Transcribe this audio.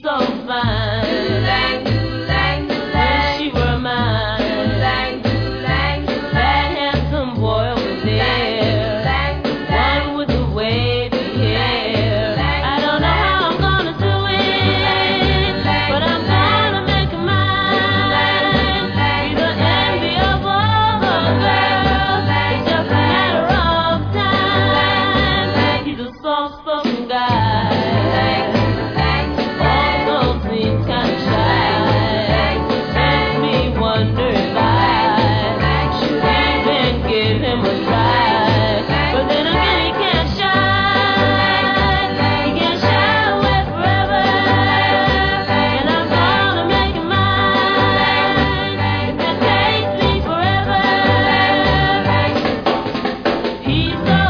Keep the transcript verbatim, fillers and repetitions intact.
so fine. When she were mine. That handsome boy over there. One with the wavy hair. I don't know how I'm gonna do it, but I'm gonna make him mine. Be the envy of all the girls. It's just a matter of time. He's a soft-spoken guy. Also seems kind of shy. Makes me wonder if I should even give him a try. But then again, he can't shine. He can't shy away forever. And I'm gonna make him mine. If it takes me forever. He's so